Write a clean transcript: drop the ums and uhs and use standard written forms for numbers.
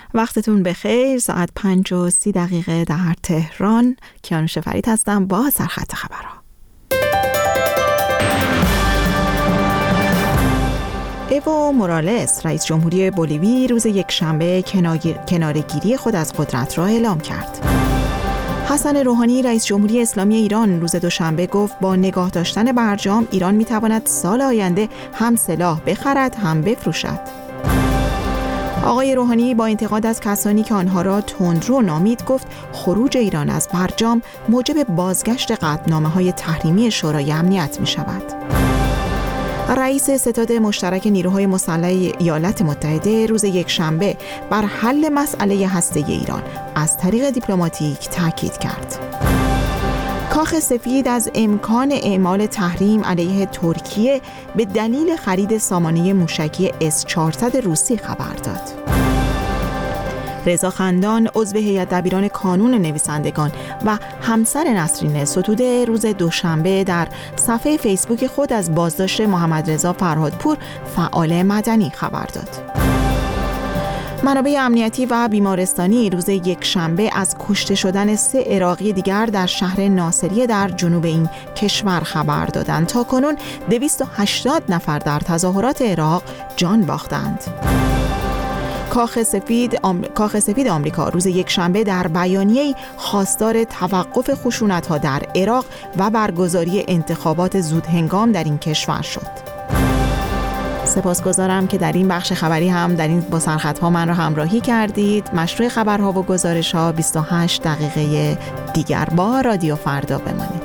وقتتون بخیر. ساعت 5:30 در تهران. کیانوش فرید هستم با سرخط خبرها. ایو مورالس رئیس جمهوری بولیوی روز یکشنبه کناره‌گیری خود از قدرت را اعلام کرد. حسن روحانی رئیس جمهوری اسلامی ایران روز دوشنبه گفت با نگاه داشتن برجام ایران میتواند سال آینده هم سلاح بخرد هم بفروشد. آقای روحانی با انتقاد از کسانی که آنها را تندرو نامید گفت خروج ایران از برجام موجب بازگشت قطعنامه‌های تحریمی شورای امنیت می شود. رئیس ستاد مشترک نیروهای مسلح ایالات متحده روز یکشنبه بر حل مسئله هسته‌ای ایران از طریق دیپلماتیک تاکید کرد. کاخ سفید از امکان اعمال تحریم علیه ترکیه به دلیل خرید سامانه موشکی S-400 روسی خبر داد. رضا خندان عضو هیئت دبیران کانون نویسندگان و همسر نسرین ستوده روز دوشنبه در صفحه فیسبوک خود از بازداشت محمد رضا فرهادپور فعال مدنی خبر داد. منابع امنیتی و بیمارستانی روز یکشنبه از کشته شدن 3 عراقی دیگر در شهر ناصریه در جنوب این کشور خبر دادند. تاکنون 280 نفر در تظاهرات عراق جان باختند. کاخ سفید آمریکا روز یکشنبه در بیانیه‌ای خواستار توقف خشونت‌ها در عراق و برگزاری انتخابات زودهنگام در این کشور شد. سپاسگزارم که در این بخش خبری هم در این با سرخطها من را همراهی کردید. مشروع خبرها و گزارش‌ها 28 دقیقه دیگر با رادیو فردا بمانید.